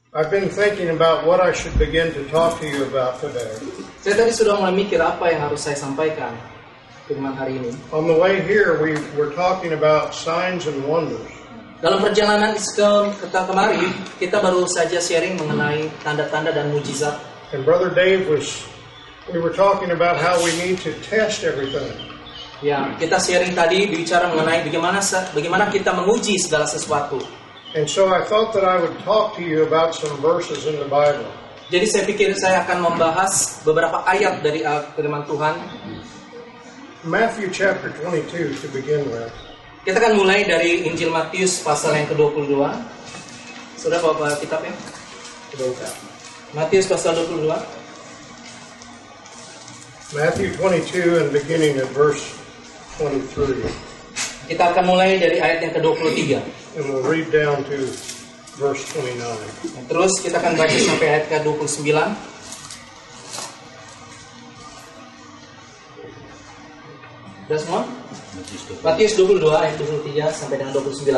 I've been thinking about what I should begin to talk to you about today. Saya tadi sudah mulai mikir apa yang harus saya sampaikan firman hari ini. On the way here, we were talking about signs and wonders. Dalam perjalanan kemari, kita baru saja sharing mengenai tanda-tanda dan mujizat. And Brother Dave we were talking about how we need to test everything. Ya, kita sharing tadi bicara mengenai bagaimana kita menguji segala sesuatu. And so I thought that I would talk to you about some verses in the Bible. Jadi saya pikir saya akan membahas beberapa ayat dari firman Tuhan. Matthew chapter 22 to begin with. Kita akan mulai dari Injil Matius pasal yang ke-22. Sudah bawa kitabnya? Sudah buka. Matius pasal 22. Matthew 22 and beginning at verse 23. Kita akan mulai dari ayat yang ke-23. And we'll read down to verse 29. Terus kita akan baca sampai ayat ke-29. Sudah semua? Matius 22 ayat 23 sampai dengan 29.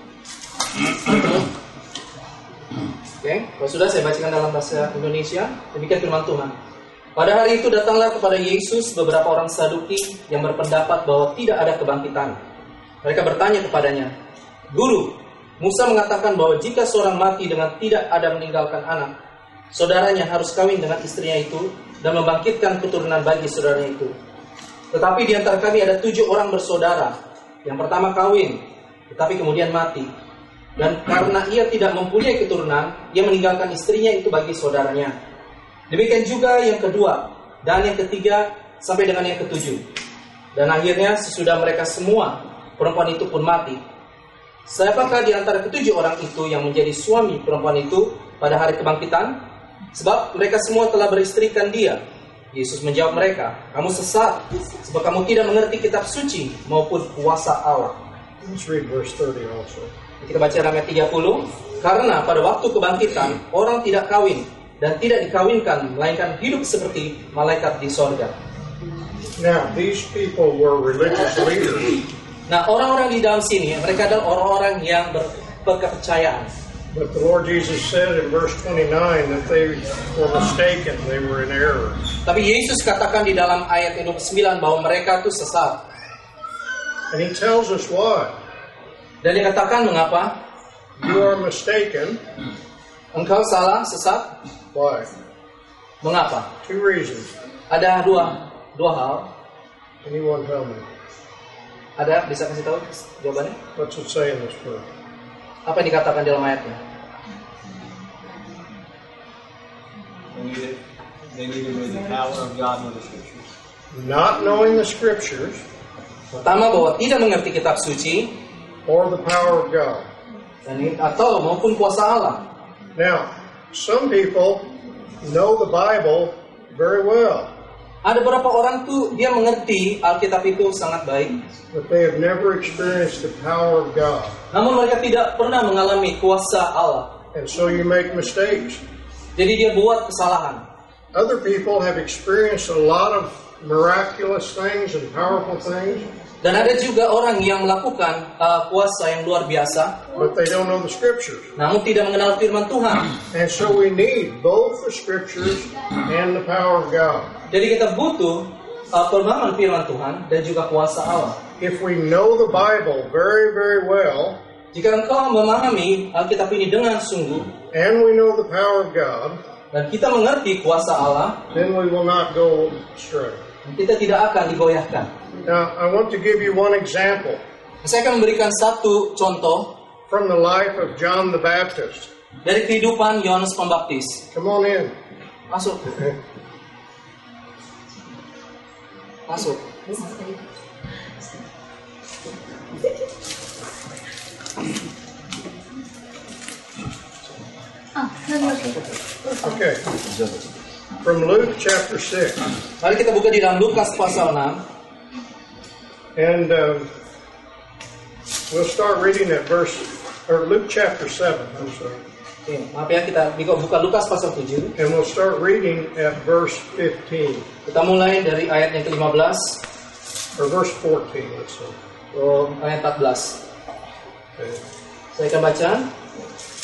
Oke, kalau sudah saya bacakan dalam bahasa Indonesia. Demikian firman Tuhan. Pada hari itu datanglah kepada Yesus beberapa orang Saduki yang berpendapat bahwa tidak ada kebangkitan. Mereka bertanya kepadanya, Guru, Musa mengatakan bahwa jika seorang mati dengan tidak ada meninggalkan anak, saudaranya harus kawin dengan istrinya itu dan membangkitkan keturunan bagi saudaranya itu. Tetapi di antara kami ada 7 orang bersaudara. Yang pertama kawin, tetapi kemudian mati. Dan karena ia tidak mempunyai keturunan, ia meninggalkan istrinya itu bagi saudaranya. Demikian juga yang kedua, dan yang ketiga, sampai dengan yang ke-7. Dan akhirnya sesudah mereka semua, perempuan itu pun mati. Siapakah di antara ke-7 orang itu yang menjadi suami perempuan itu pada hari kebangkitan? Sebab mereka semua telah beristrikan dia. Yesus menjawab mereka, kamu sesat, sebab kamu tidak mengerti kitab suci maupun kuasa Allah. Let's read verse 30 also. Kita baca dalam ayat 30. Karena pada waktu kebangkitan, orang tidak kawin dan tidak dikawinkan, melainkan hidup seperti malaikat di sorga. Now, these people were religious leaders. Nah, orang-orang di dalam sini, mereka adalah orang-orang yang berkepercayaan. But the Lord Jesus said in verse 29 that they were mistaken, they were in error. Tapi Yesus katakan di dalam ayat 29 bahwa mereka itu sesat. And He tells us why. Dan dia katakan mengapa? You are mistaken. Engkau salah, sesat. Why? Mengapa? 2 reasons. Ada dua hal. Anyone tell me? Ada, bisa kasih tahu jawabannya? What's it say in this verse? Apa yang dikatakan dalam ayatnya? They neither knew the power of God nor the scriptures. Not knowing the scriptures. Pertama, bahwa tidak mengerti kitab suci. Or the power of God. Atau maupun kuasa Allah. Now, some people know the Bible very well. Ada beberapa orang tuh dia mengerti Alkitab itu sangat baik, but they have never experienced the power of God. Namun mereka tidak pernah mengalami kuasa Allah. And so you make mistakes. Jadi dia buat kesalahan. Other people have experienced a lot of miraculous things and powerful things. Dan ada juga orang yang melakukan kuasa yang luar biasa, but they don't know the scriptures. Namun tidak mengenal firman Tuhan. And so we need both the scriptures and the power of God. Jadi kita butuh pemahaman firman Tuhan dan juga kuasa Allah. If we know the Bible very, very well, jika engkau memahami Alkitab ini dengan sungguh, and we know the power of God, dan kita mengerti kuasa Allah, then we will not go astray. Kita tidak akan digoyahkan. Now, I want to give you one example. Saya akan memberikan satu contoh from the life of John the Baptist. Dari kehidupan Yohanes Pembaptis. Come on in. Masuk. Masuk. Okay. From Luke chapter 6. Mari kita buka di dalam Lukas pasal 6. And we'll start reading at Luke chapter 7. I'm sorry. Okay, maaf ya, kita buka Lukas pasal 7. And we'll start reading at verse 15. Kita mulai dari ayat yang ke-15. Or verse 14, let's say. Ayat 14. Okay. Saya akan baca.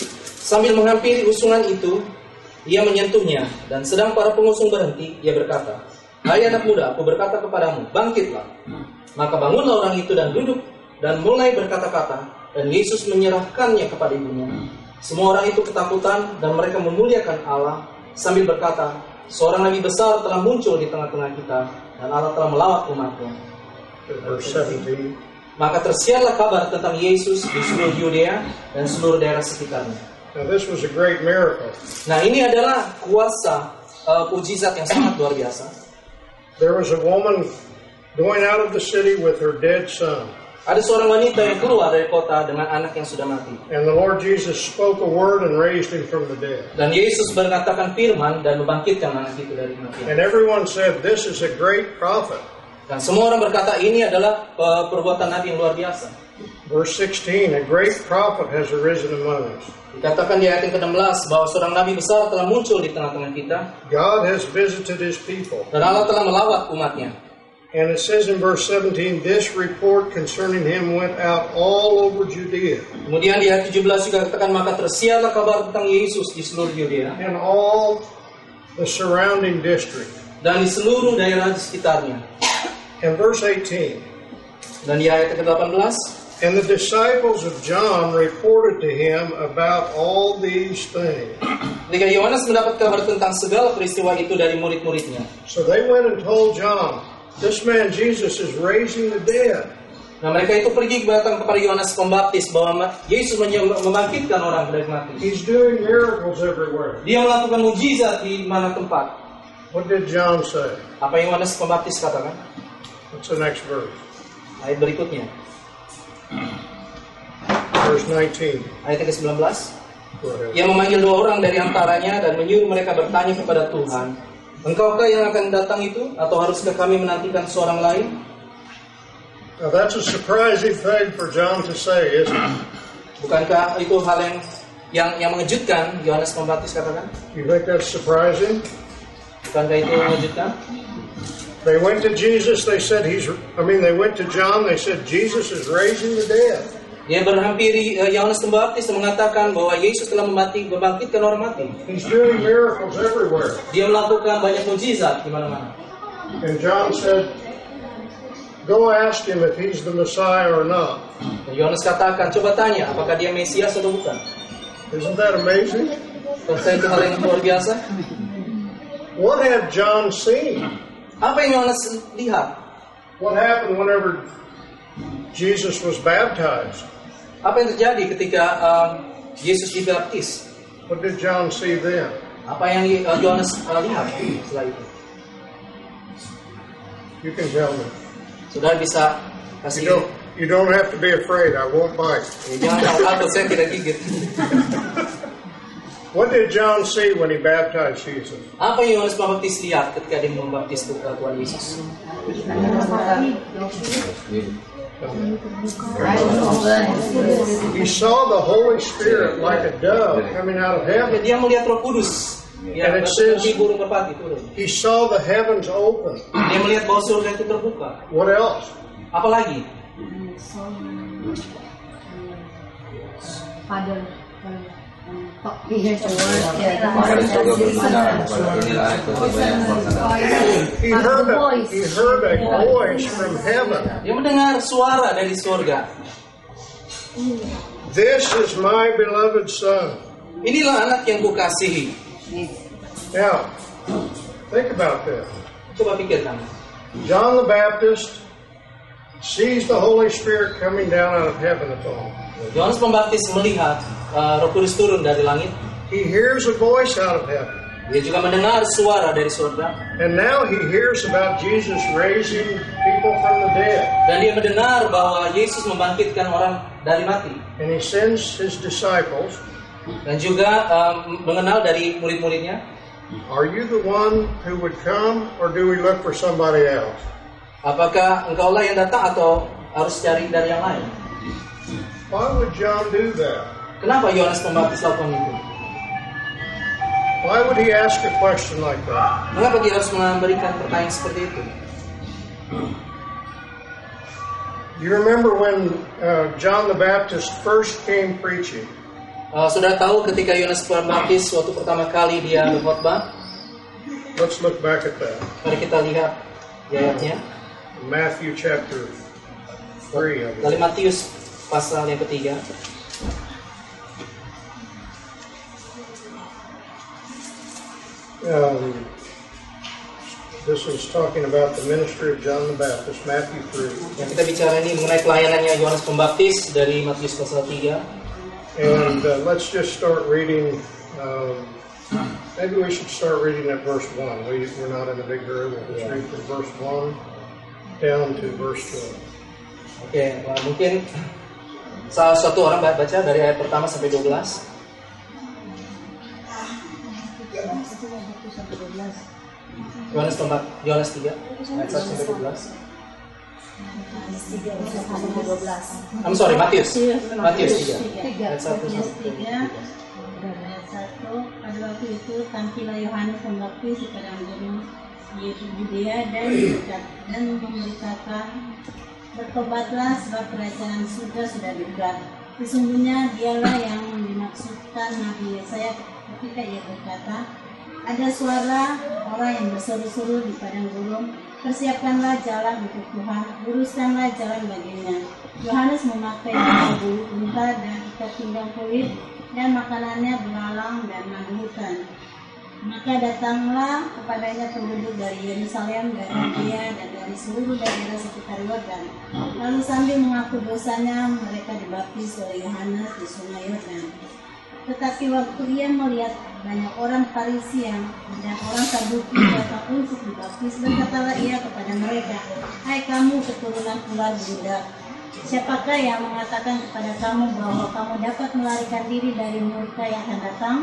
Sambil menghampiri usungan itu, ia menyentuhnya, dan sedang para pengusung berhenti, ia berkata, "Hai anak muda, aku berkata kepadamu, bangkitlah." Maka bangunlah orang itu dan duduk, dan mulai berkata-kata, dan Yesus menyerahkannya kepada ibunya. Semua orang itu ketakutan, dan mereka memuliakan Allah, sambil berkata, "Seorang nabi besar telah muncul di tengah-tengah kita, dan Allah telah melawat umatnya." Verse 17. Maka tersiarlah kabar tentang Yesus di seluruh Yudea dan seluruh daerah sekitarnya. Now this was a great miracle. Nah, ini adalah kuasa mukjizat yang sangat luar biasa. There was a woman going out of the city with her dead son. Ada seorang wanita yang keluar dari kota dengan anak yang sudah mati. And the Lord Jesus spoke a word and raised him from the dead. Dan Yesus berkatakan firman dan membangkitkan anak itu dari kematian. And everyone said, "This is a great prophet." Dan semua orang berkata ini adalah perbuatan Nabi yang luar biasa. Verse 16, "A great prophet has arisen among us. Dikatakan di ayat yang ke-16 bahwa seorang Nabi besar telah muncul di tengah-tengah kita. God has visited his people." Dan Allah telah melawat umatnya. And it says in verse 17, "This report concerning him went out all over Judea Kemudian di ayat 17 juga katakan, maka tersiarlah kabar tentang Yesus di seluruh Yudea and all the surrounding district." dan di seluruh daerah di sekitarnya. And verse 18, Dan di ayat ke-18, "And the disciples of John reported to him about all these things. ketika Yohanes mendapat kabar tentang segala peristiwa itu dari murid-muridnya, So they went and told John, 'This man Jesus is raising the dead.'" nah mereka itu pergi datang kepada Yohanes Pembaptis bahwa Yesus membangkitkan orang dari mati. He's doing miracles everywhere. Dia melakukan mukjizat di mana tempat. What did John say? Apa yang Yohanes Pembaptis katakan? What's the next verse? Ayat berikutnya, Verse 19. ayat ke-19. Go ahead. Ia memanggil 2 orang dari antaranya dan menyuruh mereka bertanya kepada Tuhan, "Engkaukah yang akan datang itu, atau haruskah kami menantikan seorang lain?" Now that's a surprising thing for John to say, isn't it? Bukankah itu hal yang mengejutkan? Yohanes Pembaptis katakan, You think that's surprising? bukankah itu mengejutkan? They went to Jesus, they went to John, they said, "Jesus is raising the dead." Dia berhampiri Yohanes Pembaptis dan mengatakan bahwa Yesus telah membangkitkan orang mati. He's doing miracles everywhere. Dia melakukan banyak mukjizat di mana-mana. And John said, "Go ask him if he's the Messiah or not." Dan Yohanes katakan, coba tanya apakah dia Mesias atau bukan. Isn't that amazing? Bukankah itu hal yang luar biasa? What had John seen? Apa yang Yohanes lihat? What happened whenever Jesus was baptized? Apa yang terjadi ketika Yesus dibaptis? What did John see then? Apa yang Yohanes lihat setelah itu? You can tell me. Saudara bisa kasih. You don't have to be afraid. I won't bite. Jangan takut, saya tidak gigit. What did John see when he baptized Jesus? Apa yang Yohanes Pembaptis lihat ketika dia membaptis Tuhan Yesus? He saw the Holy Spirit like a dove coming out of heaven. Dia melihat Roh Kudus yang seperti burung merpati turun. He saw the heavens open. Dia melihat bahwa surga itu terbuka. What else? Apa lagi? He heard a voice from heaven. Dia mendengar suara dari surga. This is my beloved son. Inilah anak yang kukasihi. Now, think about this. Coba pikirkan. John the Baptist sees the Holy Spirit coming down out of heaven upon him. Yohanes Pembaptis melihat Roh Kudus turun dari langit. He hears a voice out of heaven. Dia juga mendengar suara dari surga. And now he hears about Jesus raising people from the dead. Dan dia mendengar bahwa Yesus membangkitkan orang dari mati. And he sends his disciples. Dan juga mengenal dari murid-muridnya. Are you the one who would come, or do we look for somebody else? Apakah engkaulah yang datang atau harus cari dari yang lain? Why would John do that? Kenapa Yohanes Pembaptis lakukan itu? Why would he ask a question like that? Mengapa dia harus memberikan pertanyaan seperti itu? You remember when John the Baptist first came preaching? Saudara tahu ketika Yohanes Pembaptis waktu pertama kali dia berkhotbah? Let's look back at that. Mari kita lihat ayatnya. Matthew chapter 3. I Dari believe. Matius pasal yang ketiga. This is talking about the ministry of John the Baptist, Matthew 3. Yang kita bicara ini mengenai pelayanannya Yohanes Pembaptis dari Matius pasal 3. And let's just start reading. Maybe we should start reading at verse 1. We're not in a big hurry. We'll just read from verse 1 down to verse 12. Oke, mungkin salah satu orang baca dari ayat pertama sampai 12. Yohanes 3 ayat 1 sampai 12. I'm sorry, Matius 3 ayat 1 sampai 12. Pada waktu itu tampillah Yohanes Pembaptis di padang gunung Yudea dan memberitakan, bertobatlah sebab kerajaan surga sudah dekat. Sesungguhnya dialah yang dimaksudkan Nabi Yesaya ketika ia berkata, ada suara orang yang berseru-seru di padang gurun, persiapkanlah jalan untuk Tuhan, luruskanlah jalan baginya. Yohanes memakai bulu unta dan ikat pinggang kulit, dan makanannya belalang dan madu hutan. Maka datanglah kepadanya penduduk dari Yerusalem, dari Judea, dan dari seluruh daerah sekitar Yordan. Lalu sambil mengaku dosanya, mereka dibaptis oleh Yohanes di sungai Yordan. Tetapi waktu ia melihat banyak orang Farisi dan orang Saduki datang untuk dibaptis, berkatalah ia kepada mereka, hai kamu keturunan ular budak, siapakah yang mengatakan kepada kamu bahwa kamu dapat melarikan diri dari murka yang akan datang?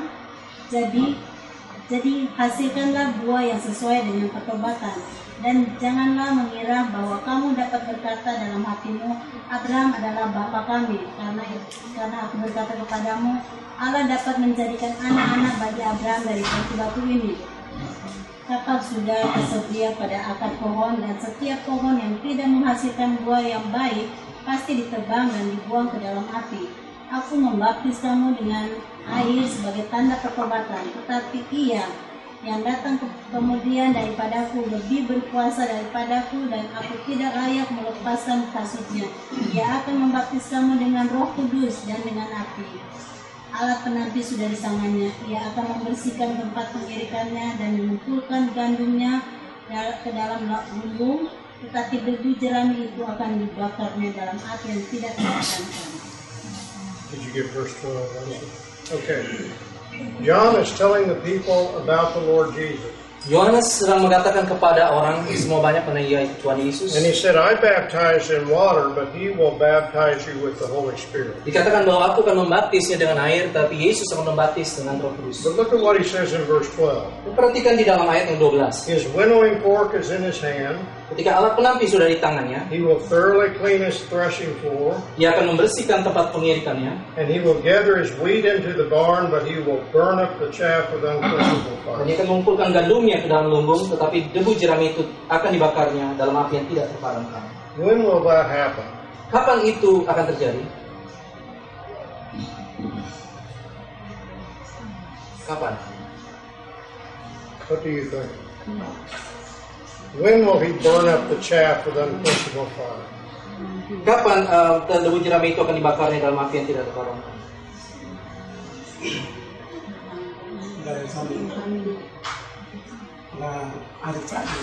Jadi hasilkanlah buah yang sesuai dengan pertobatan, dan janganlah mengira bahwa kamu dapat berkata dalam hatimu, Abraham adalah bapa kami, karena aku berkata kepadamu, Allah dapat menjadikan anak-anak bagi Abraham dari batu-batu ini. Kapak sudah tersedia pada akar pohon, dan setiap pohon yang tidak menghasilkan buah yang baik pasti ditebang dan dibuang ke dalam api. Aku membaptis kamu dengan air sebagai tanda pertobatan, tetapi ia yang datang kemudian daripadaku lebih berkuasa daripadaku, dan aku tidak layak melepaskan kasutnya. Ia akan membaptis kamu dengan Roh Kudus dan dengan api. Alat penapis sudah di tangannya. Ia akan membersihkan tempat pengirikannya dan mengumpulkan gandumnya ke dalam lumbung, tetapi debu jerami itu akan dibakarnya dalam api yang tidak terpadamkan. Did you get verse 12? Okay. John is telling the people about the Lord Jesus. Yohanes sedang mengatakan kepada orang semua banyak mengenai Tuhan Yesus. And he said, I baptize in water, but he will baptize you with the Holy Spirit. Dikatakan bahwa aku akan membaptisnya dengan air, tapi Yesus akan membaptis dengan Roh Kudus. But look at what he says in verse 12. Perhatikan di dalam ayat yang 12. His winnowing fork is in his hand. Ketika alat penampis sudah di tangannya, He will thoroughly clean his threshing floor, ia akan membersihkan tempat pengirikannya, and he will gather his wheat into the barn, but he will burn up the chaff with unquenchable dan fire. ia akan mengumpulkan gandumnya ke dalam lumbung, tetapi debu jerami itu akan dibakarnya dalam api yang tidak terpadamkan. When will that happen? Kapan itu akan terjadi? Kapan? What do you think? When will he burn up the chaff with unquenchable fire? Kapan debu jerami itu akan dibakarnya dalam api yang tidak terpadamkan? Dari sambil hari terakhir,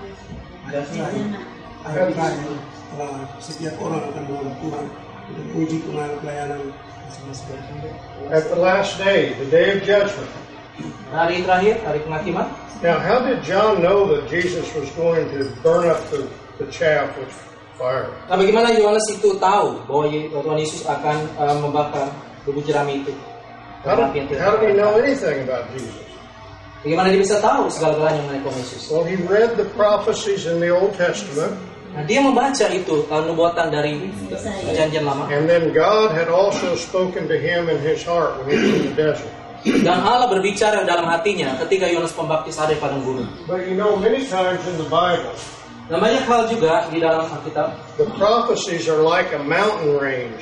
hari terakhir, setiap orang akan mengenal Tuhan untuk uji pelayanan masing-masing. At the last day, the day of judgment. Hari terakhir, hari penghakiman. Now, how did John know that Jesus was going to burn up the chaff with fire? Nah, bagaimana Yohanes itu tahu bahwa Tuhan Yesus akan membakar debu jerami itu? How dalam api yang tidak did he know terpadamkan? anything about Jesus? Bagaimana dia bisa tahu segala-galanya mengenai Tuhan Yesus? Well, he read the prophecies in the Old Testament, Nah, dia membaca itu nubuatan dari Perjanjian Lama, and then God had also spoken to him in his heart when he was in the desert. dan Allah berbicara dalam hatinya ketika Yohanes Pembaptis ada di padang gurun. But you know, many times in the Bible, Dan banyak hal juga di dalam Alkitab, the prophecies are like a mountain range.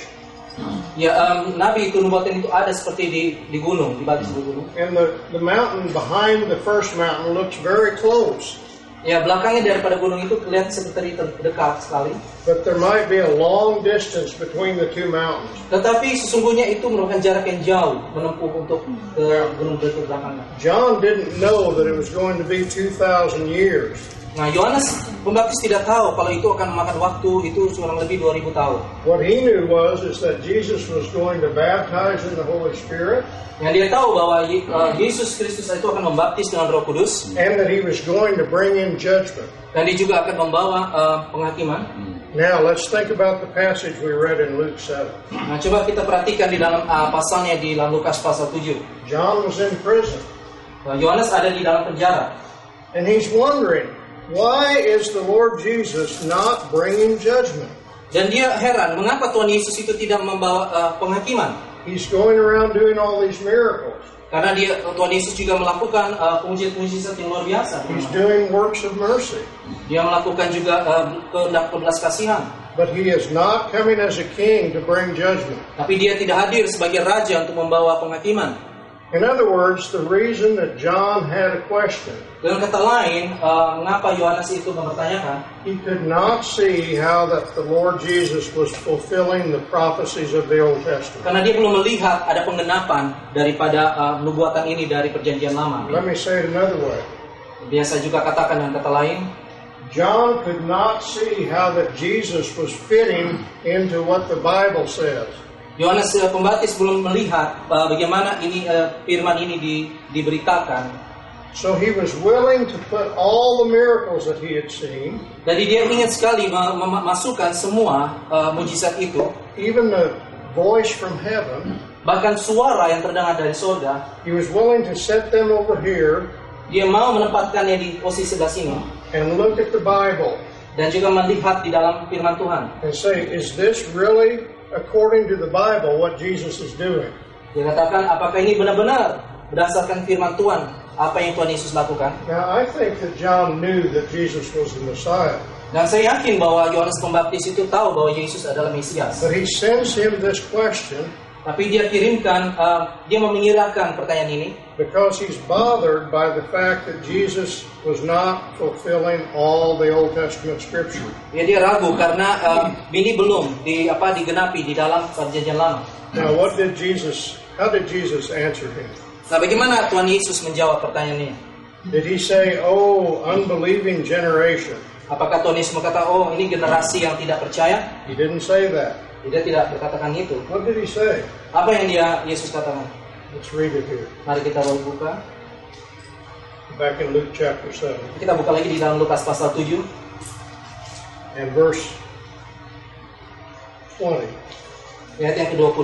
Ya, nabi itu nubuatan itu ada seperti di gunung, di batu gunung. And the mountain behind the first mountain looks very close. Ya, belakangnya daripada gunung itu kelihatan seperti terdekat sekali. But there might be a long distance between the two mountains. Tetapi sesungguhnya itu merupakan jarak yang jauh menempuh untuk ke gunung berikut belakangnya. John didn't know that it was going to be 2,000 years. Nah, Yohanes Pembaptis tidak tahu kalau itu akan memakan waktu itu kurang lebih 2000 tahun. What he knew is that Jesus was going to baptize in the Holy Spirit. Yang dia tahu bahwa Yesus Kristus itu akan membaptis dengan Roh Kudus, And that he was going to bring in judgment. dan dia juga akan membawa penghakiman. Now let's think about the passage we read in Luke 7. Nah, coba kita perhatikan di dalam pasalnya di dalam Lukas pasal 7. John was in prison, Yohanes ada di dalam penjara. and he's wondering, why is the Lord Jesus not bringing judgment? Dan dia heran, mengapa Tuhan Yesus itu tidak membawa penghakiman? He's going around doing all these miracles. Karena Tuhan Yesus juga melakukan mujizat yang luar biasa. He's doing works of mercy. Dia melakukan juga kehendak belas kasihan. But he is not coming as a king to bring judgment. Tapi dia tidak hadir sebagai raja untuk membawa penghakiman. In other words, the reason that John had a question, Dengan kata lain, mengapa Yohanes itu mempertanyakan? he could not see how that the Lord Jesus was fulfilling the prophecies of the Old Testament. Karena dia belum melihat ada penggenapan daripada nubuatan ini dari perjanjian lama. Let me say it another way. Biasa juga katakan dengan kata lain, John could not see how that Jesus was fitting into what the Bible says. Yohanes Pembaptis belum melihat bagaimana ini firman ini diberitakan. So he was willing to put all the miracles that he had seen, Jadi dia ingin sekali memasukkan semua mujizat itu, even the voice from heaven, bahkan suara yang terdengar dari surga. he was willing to set them over here Dia mau menempatkannya di posisi sebelah sini and look at the Bible dan juga melihat di dalam firman Tuhan. and say, is this really according to the Bible what Jesus is doing? Dia katakan, apakah ini benar-benar berdasarkan firman Tuhan apa yang Tuhan Yesus lakukan? Now I think that John knew that Jesus was the Messiah, Dan saya yakin bahwa Yohanes Pembaptis itu tahu bahwa Yesus adalah Mesias. but he sends him this question Tapi dia kirimkan, dia mengira-ngirakan pertanyaan ini because he's bothered by the fact that Jesus was not fulfilling all the Old Testament scripture. Ya, dia ragu karena ini belum digenapi di dalam perjanjian lama. Now how did Jesus answer him? Nah, bagaimana Tuhan Yesus menjawab pertanyaan ini? Did he say, oh, unbelieving generation? Apakah Tuhan Yesus berkata, oh ini generasi yang tidak percaya? He didn't say that. Dia tidak berkatakan itu. What did he say? Apa yang Yesus katakan? Let's read it here. Mari kita buka. Back in Luke chapter 7 Kita buka lagi di dalam Lukas pasal 7 and verse 20. ayat yang ke-20.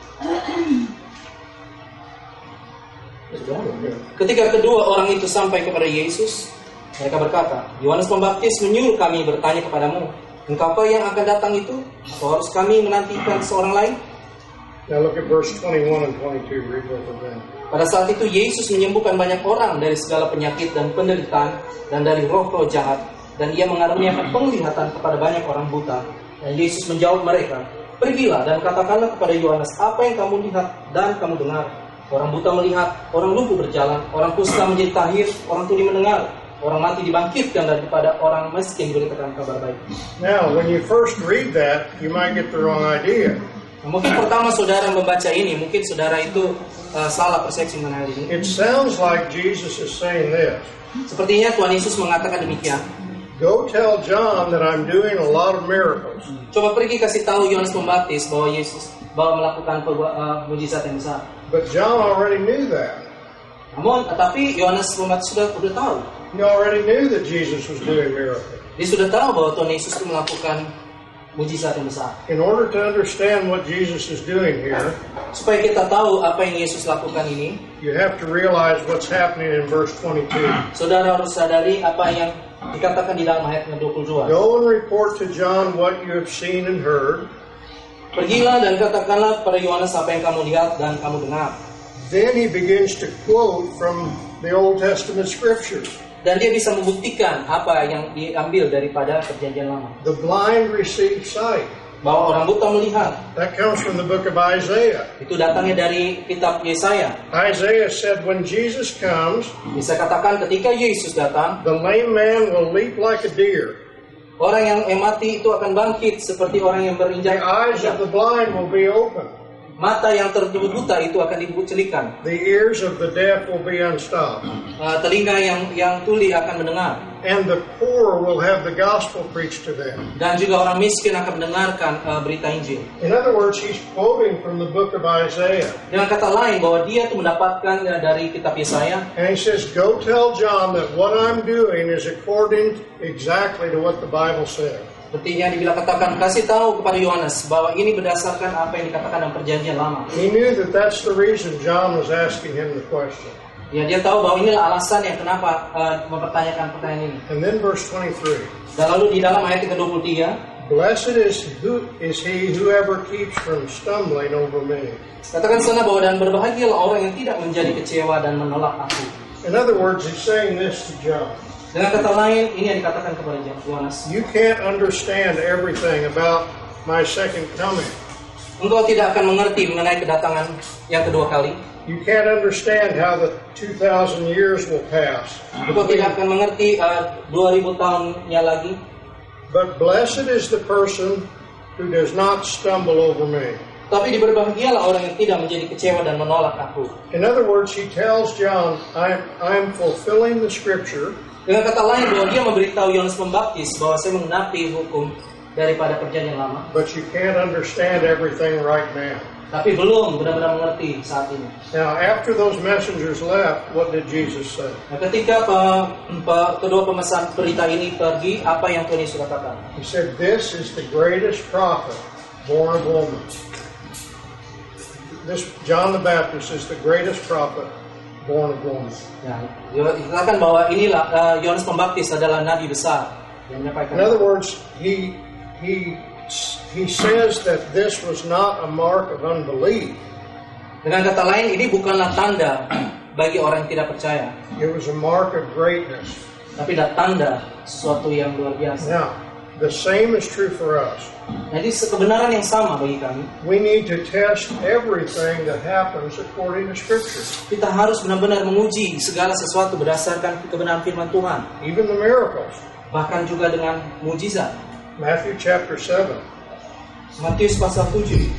Ketika kedua orang itu sampai kepada Yesus, mereka berkata, Yohanes Pembaptis menyuruh kami bertanya kepadamu, engkaukah yang akan datang itu? Atau harus kami menantikan seorang lain? Now look at verse 21 and 22. Read both of them. Pada saat itu Yesus menyembuhkan banyak orang dari segala penyakit dan penderitaan dan dari roh-roh jahat, dan ia mengaruniakan penglihatan kepada banyak orang buta. Dan Yesus menjawab mereka, pergilah dan katakanlah kepada Yohanes apa yang kamu lihat dan kamu dengar. Orang buta melihat, orang lumpuh berjalan, orang kusta menjadi tahir, orang tuli mendengar, orang mati dibangkitkan daripada orang miskin diberitakan kabar baik. Now, when you first read that, you might get the wrong idea. Nah, mungkin pertama saudara membaca ini, mungkin saudara itu salah persepsi mengenai ini. It sounds like Jesus is saying this. Sepertinya Tuhan Yesus mengatakan demikian. Go tell John that I'm doing a lot of miracles. Coba pergi kasih tahu Yohanes Pembaptis bahwa Yesus melakukan mujizat yang besar. But John already knew that. Namun, tapi Yohanes Pembaptis sudah tahu. He already knew that Jesus was doing miracles. Dia sudah tahu bahwa Tuhan Yesus itu melakukan mujizat yang besar. In order to understand what Jesus is doing here, Supaya kita tahu apa yang Yesus lakukan ini, you have to realize what's happening in verse 22. saudara harus sadari apa yang dikatakan di dalam ayat 22. Go and report to John what you have seen and heard. Pergilah dan katakanlah kepada Yohanes apa yang kamu lihat dan kamu dengar. Then he begins to quote from the Old Testament scriptures. Dan dia bisa membuktikan apa yang diambil daripada perjanjian lama. The blind receive sight. bahwa orang buta melihat. That comes from the book of Isaiah. Itu datangnya dari kitab Yesaya. Isaiah said when Jesus comes, Bisa katakan ketika Yesus datang, the lame man will leap like a deer. orang yang mati itu akan bangkit seperti orang yang The berinjak. eyes of the blind will be open. Mata yang tertutup buta itu akan dicelikan. The ears of the deaf will be unstopped. Telinga yang tuli akan mendengar. And the poor will have the gospel preached to them. Dan juga orang miskin akan mendengarkan berita Injil. In other words, he's quoting from the book of Isaiah. Dengan kata lain bahwa dia itu mendapatkan dari kitab Yesaya. And he says, go tell John that what I'm doing is according exactly to what the Bible said. Seperti yang dibilang katakan, kasih tahu kepada Yohanes bahwa ini berdasarkan apa yang dikatakan dalam perjanjian lama. He knew that that's the reason John was asking him the question. Ya, dia tahu bahwa inilah alasan yang kenapa mempertanyakan pertanyaan ini. And then verse 23. Dan lalu di dalam ayat yang ke-23, Blessed is he whoever keeps from stumbling over me. katakan sana bahwa dan berbahagialah orang yang tidak menjadi kecewa dan menolak aku. In other words, he's saying this to John. Dengan kata lain, ini yang dikatakan kepada Yohanes. You can't understand everything about my second coming. Engkau tidak akan mengerti mengenai kedatangan yang kedua kali. You can't understand how the 2,000 years will pass. Engkau tidak akan mengerti 2000 tahunnya lagi. But blessed is the person who does not stumble over me. Tapi diberbahagialah orang yang tidak menjadi kecewa dan menolak aku. In other words, he tells John, I'm fulfilling the scripture. Dengan kata lain bahwa dia memberitahu Yohanes Pembaptis bahwa saya menggenapi hukum daripada perjanjian lama. But you can't understand everything right now. Tapi belum benar-benar mengerti saat ini. Now, after those messengers left, what did Jesus say? Nah, ketika kedua pemesan berita ini pergi, apa yang Tuhan Yesus katakan? He said, this is the greatest prophet born of woman. This John the Baptist is the greatest prophet born of woman. Ya, dikatakan bahwa inilah Yohanes Pembaptis adalah nabi besar yang menyampaikan. In other words, he says that this was not a mark of unbelief. Dengan kata lain, ini bukanlah tanda bagi orang yang tidak percaya, It was a mark of greatness. tapi adalah tanda sesuatu yang luar biasa. Now, the same is true for us. Jadi kebenaran yang sama bagi kami. We need to test everything that happens according to Scripture, Kita harus benar-benar menguji segala sesuatu berdasarkan kebenaran firman Tuhan, even the miracles. bahkan juga dengan mujizat. Matthew chapter 7. Matius pasal 7.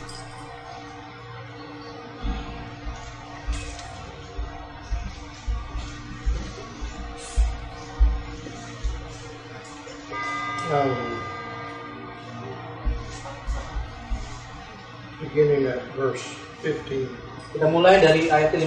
Beginning at verse 15, Kita mulai dari ayat 15.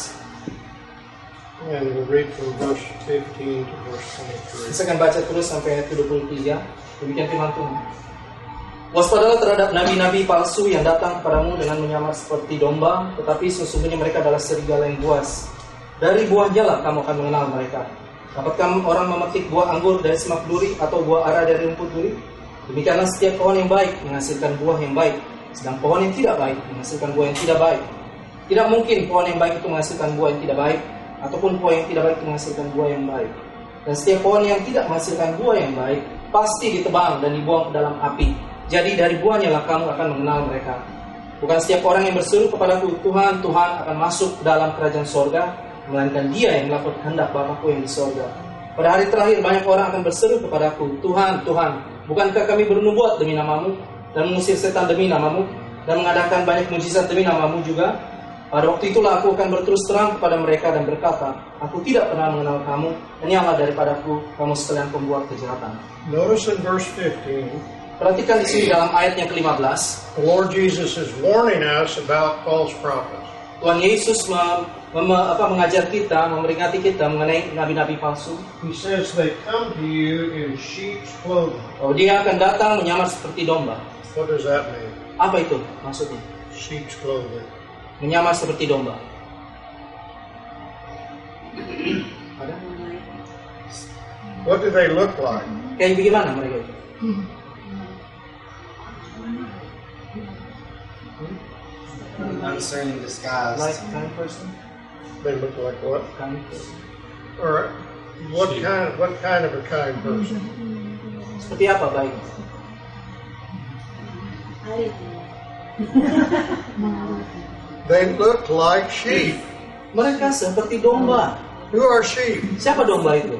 and we'll read from verse 15 to verse Saya akan baca terus sampai ayat 23. Demikian firman Tuhan. Waspadalah terhadap nabi-nabi palsu yang datang kepadamu dengan menyamar seperti domba, tetapi sesungguhnya mereka adalah serigala yang buas. Dari buahnya lah kamu akan mengenal mereka. Dapatkah orang memetik buah anggur dari semak duri atau buah ara dari rumput duri? Demikianlah setiap pohon yang baik menghasilkan buah yang baik, sedang pohon yang tidak baik menghasilkan buah yang tidak baik. Tidak mungkin pohon yang baik itu menghasilkan buah yang tidak baik, ataupun pohon yang tidak baik itu menghasilkan buah yang baik. Dan setiap pohon yang tidak menghasilkan buah yang baik pasti ditebang dan dibuang ke dalam api. Jadi dari buahnya lah kamu akan mengenal mereka. Bukan setiap orang yang berseru kepadaku, Tuhan, Tuhan, akan masuk ke dalam kerajaan sorga, melainkan dia yang melakukan kehendak Bapa-Ku yang di sorga. Pada hari terakhir banyak orang akan berseru kepadaku, Tuhan, Tuhan, bukankah kami bernubuat demi namamu, dan mengusir setan demi namamu, dan mengadakan banyak mujizat demi namamu juga? Pada waktu itulah aku akan berterus terang kepada mereka dan berkata, aku tidak pernah mengenal kamu, hanyalah daripadaku kamu sekalian pembuat kejahatan. Notice in verse 15, Perhatikan di sini dalam ayat yang ke-15, the Lord Jesus is warning us about false prophets. Tuhan Yesus mengajar kita, memperingati kita mengenai nabi-nabi palsu. He says they come to you in sheep's clothing. Oh, dia akan datang menyamar seperti domba. What does that mean? Apa itu maksudnya? Sheep's clothing. Menyamar seperti domba. Ada? What do they look like? Kayak bagaimana mereka itu? Uncertain disguise. Like kind person? They look like what? Kind person. Or what kind of a kind person? Seperti apa baik? Alit. They look like sheep. Mereka seperti domba. Who are sheep? Siapa domba itu?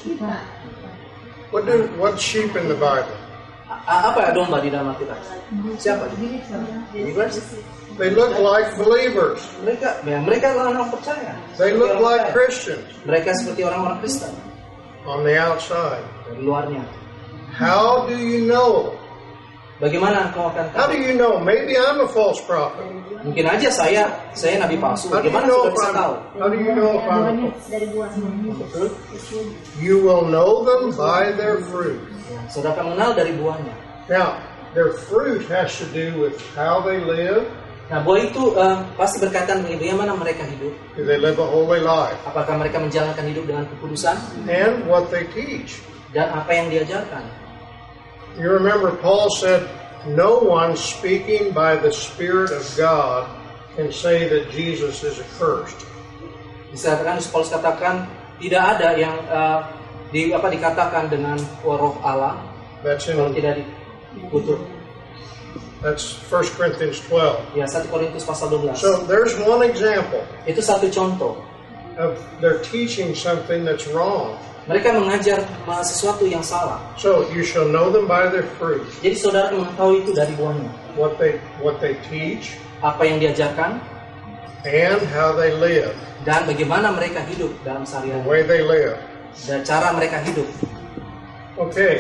What's sheep in the Bible? Apa domba di dalam Alkitab? Siapa? Believers? They look like believers. Mereka adalah orang percaya. They look like Christians Mereka seperti orang-orang Kristen on the outside. dari luarnya. How do you know? Bagaimana engkau akan How do tahu? you know? Maybe I'm a false prophet. Mungkin aja saya nabi palsu. How do you Bagaimana know sudah if bisa I'm, tahu? how do you know if I'm a Dari buahnya. Betul? You will know them by their fruit. Saudara akan mengenal dari buahnya. Now, their fruit has to do with how they live. Nah, buah itu pasti berkaitan dengan bagaimana mereka hidup. Do they live a holy life? Apakah mereka menjalankan hidup dengan kekudusan And what they teach. dan apa yang diajarkan. You remember Paul said, no one speaking by the Spirit of God can say that Jesus is accursed. Misalkan Paulus katakan tidak ada yang dikatakan dengan roh Allah That's kalau in tidak dikutuk. that's 1 Corinthians 12. Ya, 1 Korintus pasal 12. So there's one example Itu satu contoh. of they're teaching something that's wrong. Mereka mengajar sesuatu yang salah. So you shall know them by their fruit. Jadi saudara mengetahui itu dari buahnya. What they teach Apa yang diajarkan and how they live, dan bagaimana mereka hidup dalam the sehari-hari way they live. dan cara mereka hidup. Okay.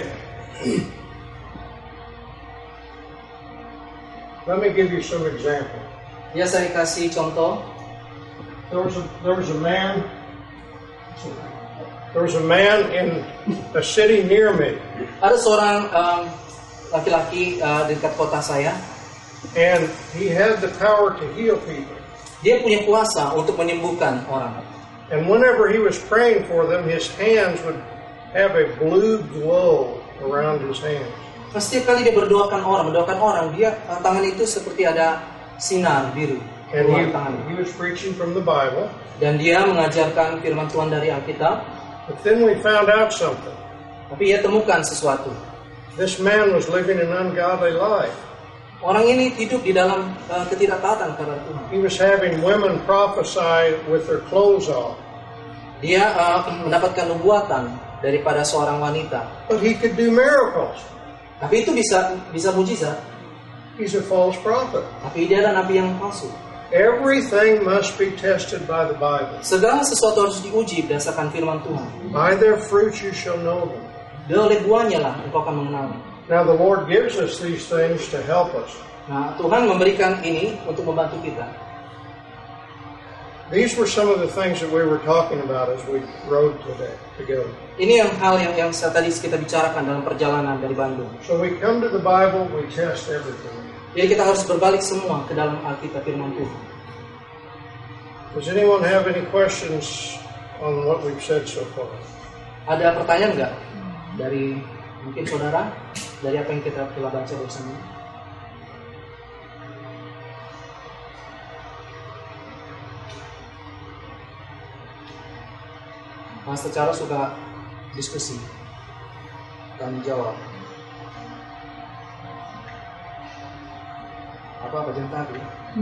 Let me give you some example. Ya, saya kasih contoh. There was a man in a city near me, Ada seorang laki-laki di dekat kota saya. and he had the power to heal people. Dia punya kuasa untuk menyembuhkan orang. And whenever he was praying for them, his hands would have a blue glow around his hands. Setiap kali dia mendoakan orang, dia tangan itu seperti ada sinar biru And keluar tangan. he was preaching from the Bible. Dan dia mengajarkan firman Tuhan dari Alkitab. But then we found out something. Tapi ia temukan sesuatu. This man was living an ungodly life. Orang ini hidup di dalam ketidaktaatan kepada Tuhan. He was having women prophesy with their clothes off. Dia mendapatkan nubuatan daripada seorang wanita. But he could do miracles. Tapi itu bisa mujizat. He's a false prophet. Tapi dia adalah nabi yang palsu. Everything must be tested by the Bible. Segala sesuatu harus diuji berdasarkan firman Tuhan. By their fruits you shall know them. Oleh buahnya lah engkau akan mengenalnya. Now the Lord gives us these things to help us. Nah, Tuhan memberikan ini untuk membantu kita. These were some of the things that we were talking about as we rode today together. Ini hal yang tadi kita bicarakan dalam perjalanan dari Bandung. So we come to the Bible, we test everything. Jadi kita harus berbalik semua ke dalam Alkitab firman Tuhan. Does anyone have any questions on what we've said so far? Ada pertanyaan nggak dari mungkin saudara dari apa yang kita telah baca bersama? Mas secara suka diskusi, kami jawab. Apa bagian tadi?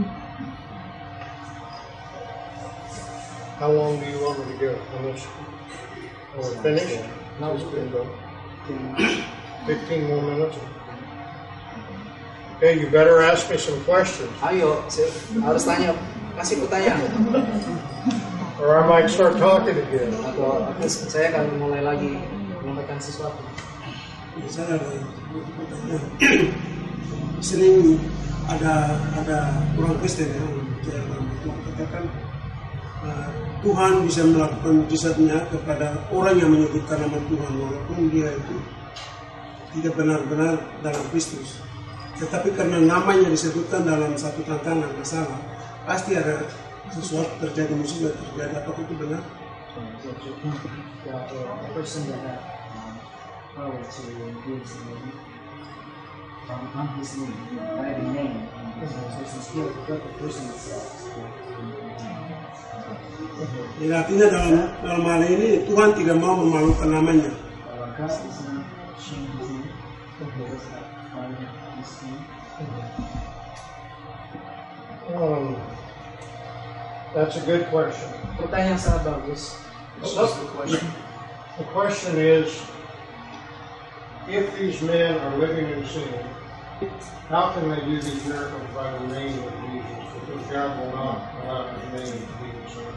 How long do you want me to go? Almost finish? Now it's good. 15 more minutes? Okay, you better ask me some questions, Ayo, saya harus tanya, kasih pertanyaan. or I might start talking again. Atau saya akan mulai lagi menyampaikan sesuatu. Saya ada pertanyaan. Sering ada orang Kristen yang katakan Tuhan bisa melakukan mujizatnya kepada orang yang menyebutkan nama Tuhan walaupun dia itu tidak benar-benar dalam Kristus. Tetapi karena namanya disebutkan dalam satu tantangan masalah, pasti ada sesuatu terjadi, musibah terjadi. Apakah itu benar? A person that had power to give somebody on his name, by the name, the person still got the person itself. Jadi artinya dalam hal ini Tuhan tidak mau memalukan namanya. God does not change his name, because by his name. That's a good question. Pertanyaan yang sangat bagus. What was the question? The question is, if these men are living in sin, how can they do these miracles by the name of Jesus? Because God will not allow His name to be disowned.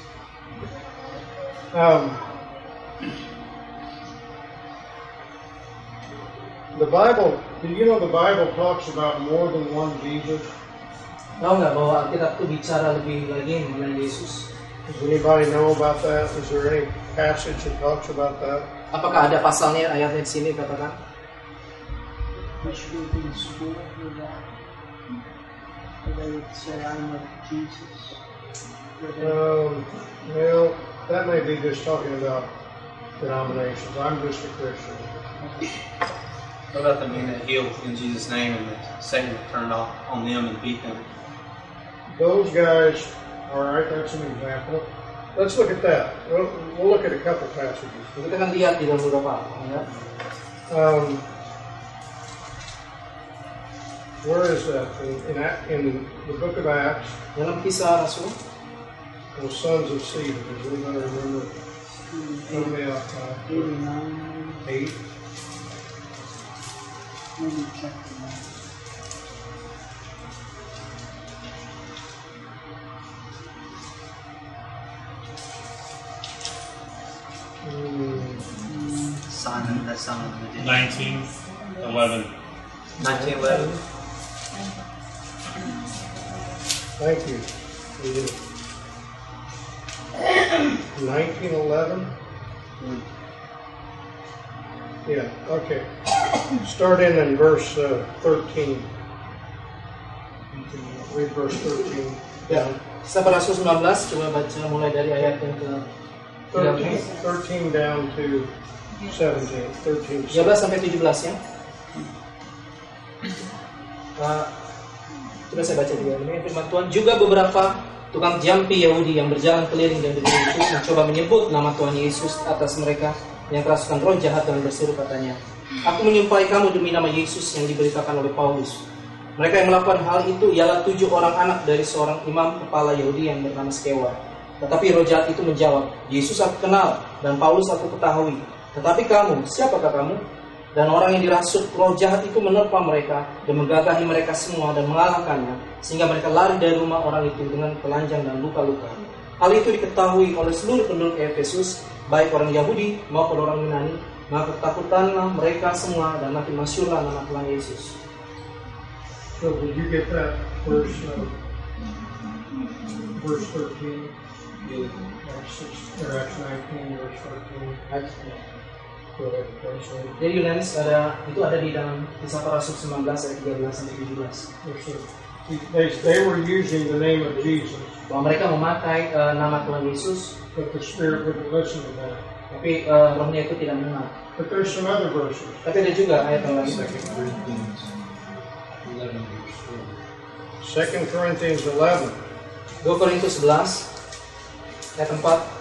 The Bible, do you know the Bible talks about more than one Jesus? Tahu nggak bahwa Alkitab itu bicara lebih lagi mengenai Yesus? Does anybody know about that? Is there any passage that talks about that? Apakah ada pasalnya, ayatnya di sini katakan? Which will be sure with that? Whether it's a line of Jesus. Well, that may be just talking about denominations. I'm just a Christian. What about the men that healed in Jesus' name and the Satan turned off on them and beat them? Those guys, all right, that's an example. Let's look at that. We'll look at a couple passages. Kita akan lihat di dalam beberapa ayat. Where is that? In the book of Acts, Dalam Kisah Rasul, the sons of Sceva. Does anybody remember? Help me out. 8. Maybe chapter 9. Simon, that's Simon the magician. 19:11. 1911. Thank you. 1911? Yeah, okay. Start in verse 13. Read verse 13. ya, Kisah Para Rasul 19, coba baca mulai dari ayat yang ke 13 down to 17. 13. 13 sampai 17 ya. Coba saya baca juga. Ini firman Tuhan. Juga beberapa tukang jampi Yahudi yang berjalan keliling dan negeri itu mencoba menyebut nama Tuhan Yesus atas mereka yang kerasukan roh jahat dan berseru katanya, "Aku menyumpahi kamu demi nama Yesus yang diberitakan oleh Paulus." Mereka yang melakukan hal itu ialah 7 orang anak dari seorang imam kepala Yahudi yang bernama Skewa. Tetapi roh jahat itu menjawab, "Yesus aku kenal dan Paulus aku ketahui. Tetapi kamu, siapakah kamu?" Dan orang yang dirasuk roh jahat itu menerpa mereka dan menggagahi mereka semua dan mengalahkannya, sehingga mereka lari dari rumah orang itu dengan telanjang dan luka-luka. Hal itu diketahui oleh seluruh penduduk Efesus, baik orang Yahudi maupun orang Yunani. Maka ketakutanlah mereka semua dan makin masyhurlah nama Tuhan Yesus. So did you get that verse 13? Acts 19, verse 13. Go ahead, translate. Jadi Yunani itu ada di dalam Kisah Para Rasul 19 ayat 13 sampai 17. They were using the name of Jesus, Bahwa mereka memakai nama Tuhan Yesus, but the Spirit wouldn't listen to that. tapi rohnya itu tidak mendengar. But there's some other verses. Tapi ada juga ayat yang lain. 2 Corinthians 11. 2 Korintus 11 ayat 4.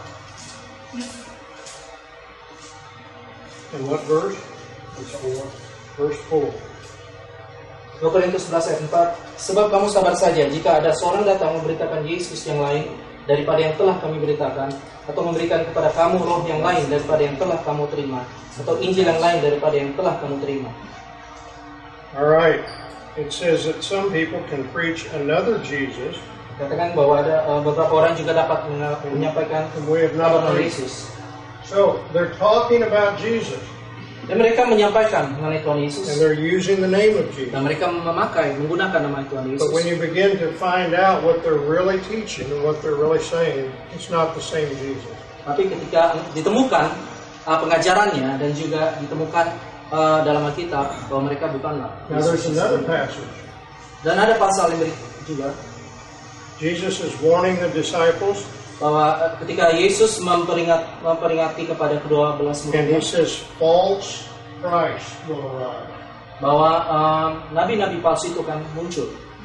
And what verse? Verse 4. 2 Korintus 11 ayat 4. Sebab kamu sabar saja jika ada seorang datang memberitakan Yesus yang lain daripada yang telah kami beritakan, atau memberikan kepada kamu roh yang lain daripada yang telah kamu terima, atau Injil yang lain daripada yang telah kamu terima. Alright. It says that some people can preach another Jesus. Katakan bahwa ada beberapa orang juga dapat menyampaikan And we have not kabar heard. Yesus. So they're talking about Jesus. Dan mereka menyampaikan mengenai Tuhan Yesus. And they're using the name of Jesus. Dan mereka menggunakan nama Tuhan Yesus. But when you begin to find out what they're really teaching and what they're really saying, it's not the same Jesus. Tapi ketika ditemukan pengajarannya dan juga ditemukan dalam Alkitab bahwa mereka bukanlah Now there's another passage. Dan ada pasal yang berikut juga Jesus is warning the disciples, bahwa ketika Yesus memperingati kepada kedua belas and he murid says false Christ will arise. bahwa nabi-nabi palsu itu akan muncul.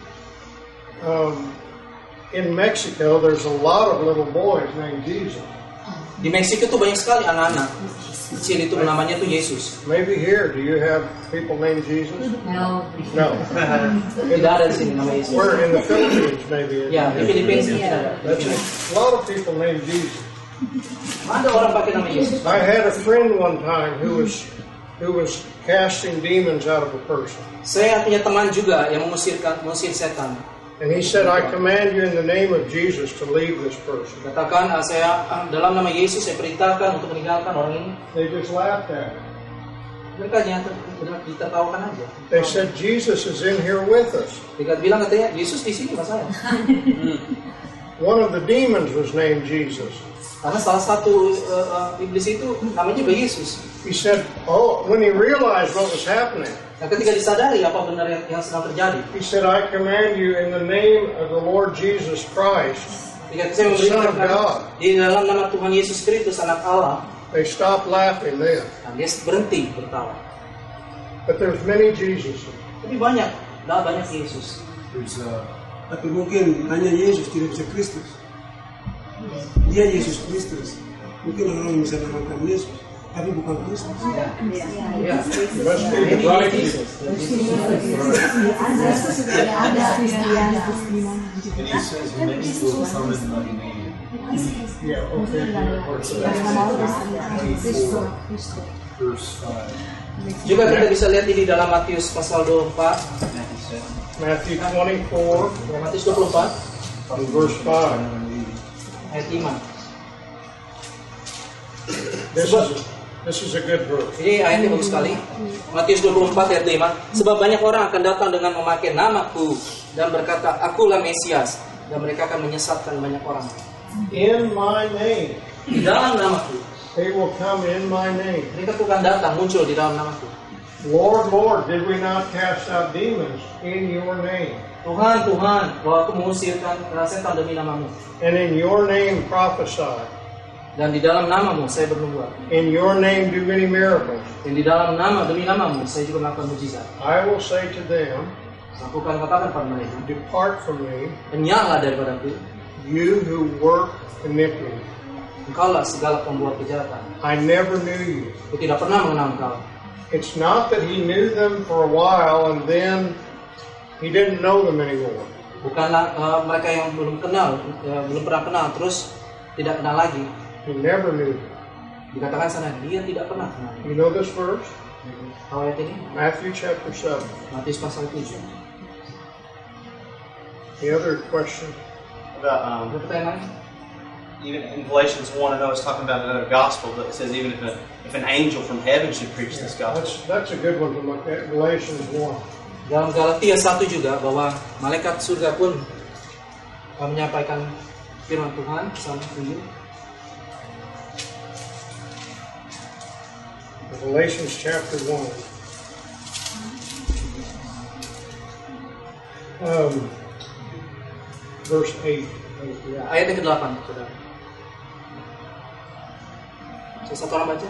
In Mexico, there's a lot of little boys named Jesus. Di Meksiko itu banyak sekali anak-anak kecil itu namanya tuh Yesus. Maybe here, do you have people named Jesus? No. No. Tidak ada di sini nama Yesus. Where in the Philippines, maybe. Ya, di Filipina tidak ada. That's a lot of people named Jesus. Ada orang pakai nama Yesus. I had a friend one time who was casting demons out of a person. Saya punya teman juga yang mengusir setan. And he said, I command you in the name of Jesus to leave this person. Katakan saya dalam nama Yesus saya perintahkan untuk meninggalkan orang ini. They just laughed at him. Mereka nyata ditertawakan aja. They said, Jesus is in here with us. Mereka bilang katanya Yesus di sini mas saya. One of the demons was named Jesus. Karena salah satu iblis itu namanya juga Yesus. He said, when he realized what was happening, Nah, ketika disadari apa benar yang sedang terjadi, he said, I command you in the name of the Lord Jesus Christ, ketika saya memberitakan di dalam nama Tuhan Yesus Kristus Anak Allah, they stopped laughing then. nah, dia berhenti bertawa. But there's many Jesuses. Tapi banyak Yesus. Tapi mungkin hanya Yesus tidak bisa Kristus. Dia Yesus Kristus. Mungkin orang bisa namakan Yesus, tapi bukan Kristus. Ya. Must be the right Jesus. And he says many will come in my name. Yeah, okay. Verse 5. Juga kita bisa lihat ini dalam Matius pasal 24, Matthew 24 ya, Matius 24 and verse 5. ayat 5. This is a good verse. Ini ayatnya bagus sekali. Matius 24 ayat 5. Sebab banyak orang akan datang dengan memakai namaku dan berkata, Akulah Mesias, dan mereka akan menyesatkan banyak orang. In my name. Di dalam namaku. They will come in my name. Mereka akan datang muncul di dalam namaku. Lord, Lord, did we not cast out demons in your name? Tuhan, Tuhan, bahwa aku mengusirkan setan demi namamu. And in your name prophesy. Dan di dalam namamu saya bernubuat. In your name do many miracles. Dan di dalam demi namamu saya juga melakukan mujizat. I will say to them, Aku akan katakan pada mereka, depart from me, Enyahlah daripadaku, you who work iniquity. engkaulah segala pembuat kejahatan. I never knew you. Aku tidak pernah mengenal engkau. It's not that he knew them for a while and then he didn't know them anymore. Bukanlah mereka yang belum pernah kenal terus tidak kenal lagi. He never knew them. Dikatakan sana dia tidak pernah kenal. You know this verse? Tahu ayat ini? Matthew chapter 7. Matius pasal 7. The other question? About, Ada pertanyaan lain? even in Galatians 1, I know it's talking about another gospel, but it says even if an angel from heaven should preach this gospel. That's a good one to look at. Galatians 1. Dalam Galatia 1 juga bahwa malaikat surga pun menyampaikan firman Tuhan sama Injil. Galatians chapter 1. Verse 8. Ya, ayat yang ke-8, saudara. Satu orang baca.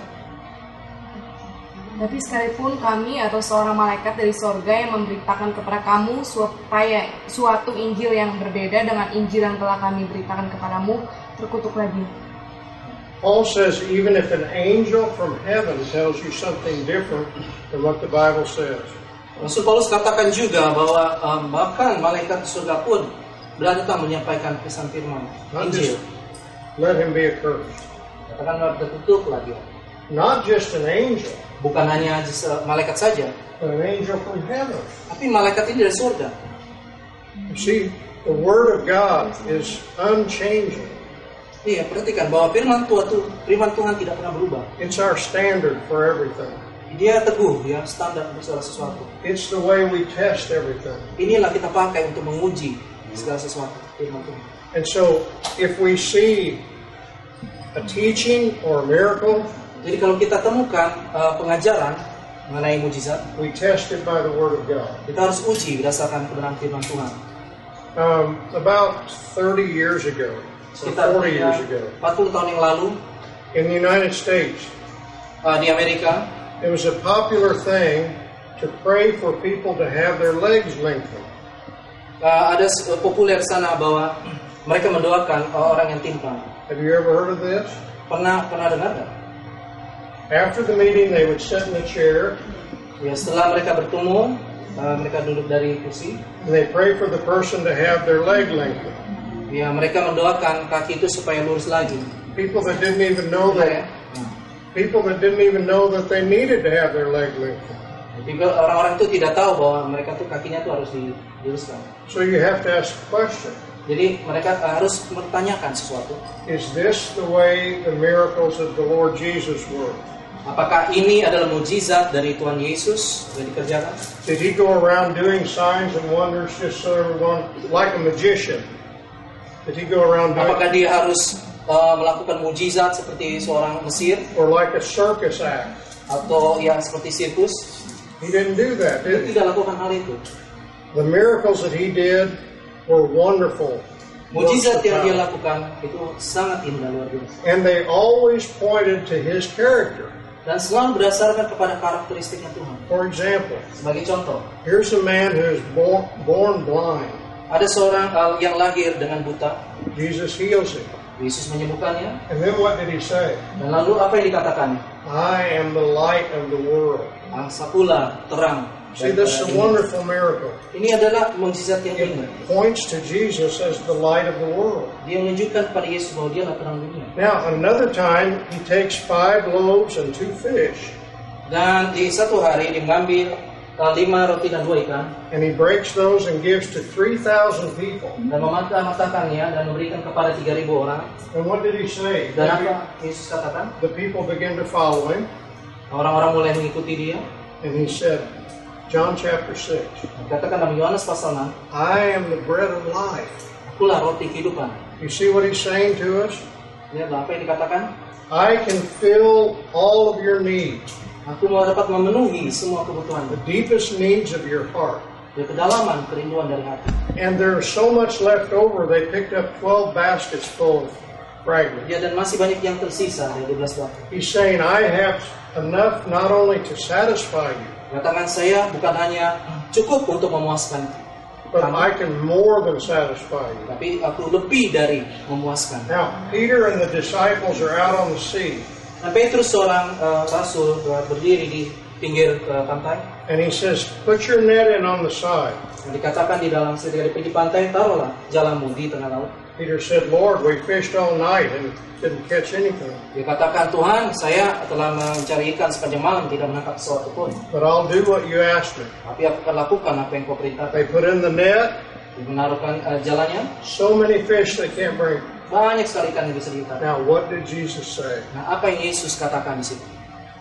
Tapi sekalipun kami atau seorang malaikat dari sorga yang memberitakan kepada kamu suatu Injil yang berbeda dengan Injil yang telah kami beritakan kepadamu, terkutuk lagi. Paul says even if an angel from heaven tells you something different than what the Bible says, Rasul Paulus katakan juga bahwa bahkan malaikat surga pun datang menyampaikan pesan firman Injil. let him be accursed. Katakan terkutuk lagi. Not just an angel, Bukan hanya malaikat saja, but an angel from heaven. tapi malaikat ini dari surga. You see, the Word of God is unchanging. Iya, perhatikan bahwa firman Tuhan tidak pernah berubah. It's our standard for everything. Dia teguh, dia standar untuk segala sesuatu. It's the way we test everything. Inilah kita pakai untuk menguji segala sesuatu firman Tuhan. And so, if we see a teaching or a miracle, Jadi kalau kita temukan pengajaran mengenai mujizat, we test it by the Word of God. kita harus uji berdasarkan kebenaran firman Tuhan. About 30 years ago, or Sekitar 40 years ago, 40 tahun yang lalu in the United States, di Amerika, it was a popular thing to pray for people to have their legs lengthened. ada populer sana bahwa mereka mendoakan orang yang timpang. Have you ever heard of this? Pernah dengar nggak? After the meeting, they would sit in the chair Ya, setelah mereka bertemu, mereka duduk dari kursi. and they pray for the person to have their leg lengthened. Ya, mereka mendoakan kaki itu supaya lurus lagi. People that didn't even know that they needed to have their leg lengthened. Jadi orang-orang itu tidak tahu bahwa mereka tuh kakinya tuh harus diluruskan. So you have to ask a question. Jadi mereka harus bertanyakan sesuatu. Is this the way the miracles of the Lord Jesus were? Apakah ini adalah mukjizat dari Tuhan Yesus yang dikerjakan? Did he go around doing signs and wonders just so everyone, like a magician? Did he go around doing, Apakah dia harus melakukan mukjizat seperti seorang Mesir or like a circus act? atau yang seperti sirkus? He didn't do that, Dia did he? tidak lakukan hal itu. The miracles that he did were wonderful. Mukjizat works of yang dia power. lakukan itu sangat indah, luar biasa. And they always pointed to his character. Dan selalu berdasarkan kepada karakteristiknya Tuhan. For example, Sebagai contoh, here's a man who is born blind. ada seorang yang lahir dengan buta. Jesus heals him. Yesus menyembuhkannya. And then what did he say? Dan lalu apa yang dikatakannya? I am the light of the world. Angsakulah terang. See, this is a wonderful miracle. Ini adalah mukjizat yang It indah. points to Jesus as the light of the world. Dia menunjukkan kepada Yesus bahwa dia adalah terang dunia. Now, another time, he takes 5 loaves and 2 fish, Dan di satu hari dia mengambil 5 roti dan 2 ikan and he breaks those and gives to 3,000 people. dan mematah-matahkannya dan memberikan kepada 3.000 orang. And what did he say? Dan apa Yesus katakan? The people begin to follow him, Orang-orang mulai mengikuti dia. and he said, John chapter 6, Katakan dalam Yohanes pasal 6, I am the bread of life. akulah roti kehidupan. You see what he's saying to us? Lihatlah apa yang dikatakan. I can fill all of your needs, Aku mau dapat memenuhi semua kebutuhan. the deepest needs of your heart. Dari kedalaman kerinduan dari hati. And there's so much left over, they picked up 12 baskets full of fragments. Ya, dan masih banyak yang tersisa dari 12 batu. He's saying, I have enough not only to satisfy you, Katakan saya bukan hanya cukup untuk memuaskan, but I can more than satisfy you. tapi aku lebih dari memuaskan. Now, Peter and the disciples are out on the sea, Nah, Petrus seorang rasul berdiri di pinggir pantai. and he says, put your net in on the side. Dan dikatakan di dalam ketika di pinggir pantai, taruhlah jalanmu di tengah laut. Peter said, Lord, we fished all night and didn't catch anything, Dia katakan, Tuhan, saya telah mencari ikan sepanjang malam, tidak menangkap sesuatu pun. but I'll do what you asked me. Tapi aku akan lakukan apa yang kau perintahkan. They put in the net, Dia menaruhkan jalannya, so many fish they can't bring. banyak sekali ikan yang bisa ditangkap. Now, what did Jesus say? Nah, apa yang Yesus katakan di situ?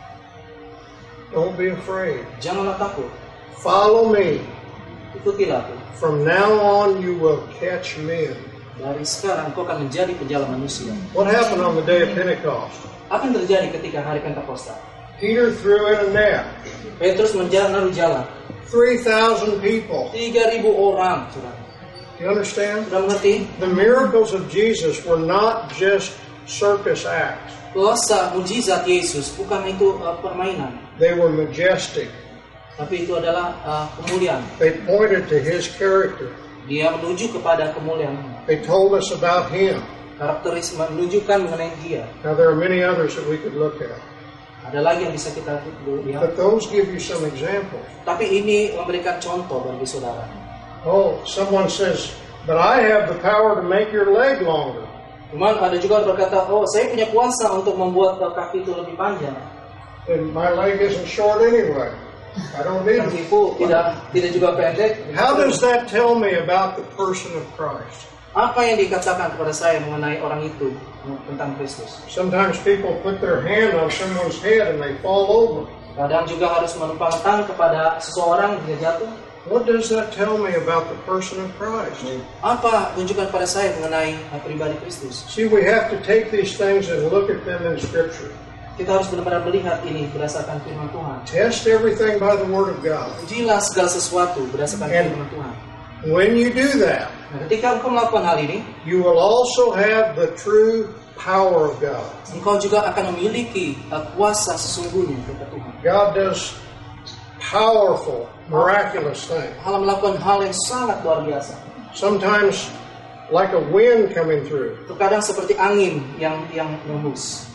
Don't be afraid. Janganlah takut, Follow me. ikutilah aku. From now on, you will catch men. Dari sekarang kau akan menjadi penjala manusia. What happened on the day of Pentecost? Apa yang terjadi ketika hari Pentakosta? Peter threw in a net. Petrus naruh jalan. 3,000 people. 3.000 orang, saudara. Do you understand? Sudah mengerti? The miracles of Jesus were not just circus acts. Kuasa mujizat Yesus bukan itu permainan, They were majestic. tapi itu adalah kemuliaan. They pointed to his character. Dia menuju kepada kemuliaan. They told us about him. Karakteristik menunjukkan mengenai dia. Now, there are many others that we could look at. Ada lagi yang bisa kita lihat. But those give you some examples. Tapi ini memberikan contoh bagi saudara. Oh, someone says, but I have the power to make your leg longer. Cuman ada juga yang berkata, oh saya punya kuasa untuk membuat kaki itu lebih panjang. And my leg isn't short anyway. I don't need it. Kakiku tidak juga pendek. How does that tell me about the person of Christ? Apa yang dikatakan kepada saya mengenai orang itu tentang Kristus? Sometimes people put their hand on someone's head and they fall over. Kadang juga harus menumpang tangan kepada seseorang dia jatuh. What does that tell me about the person of Christ? Apa tunjukkan pada saya mengenai pribadi Kristus? See, we have to take these things and look at them in Scripture. Kita harus benar-benar melihat ini berdasarkan firman Tuhan. Test everything by the Word of God. Ujilah segala sesuatu berdasarkan firman Tuhan. When you do that, Nah, ketika engkau melakukan hal ini, you will also have the true power of God. engkau juga akan memiliki kuasa sesungguhnya kepada Tuhan. God does powerful, miraculous things. Allah melakukan hal yang sangat luar biasa. Sometimes like a wind coming through. Terkadang seperti angin yang menghembus.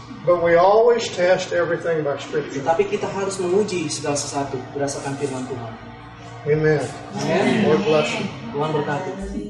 But we always test everything by Scripture. Tetapi kita harus menguji segala sesuatu berdasarkan firman Tuhan. Amen. Amen. Lord bless you. Tuhan berkati.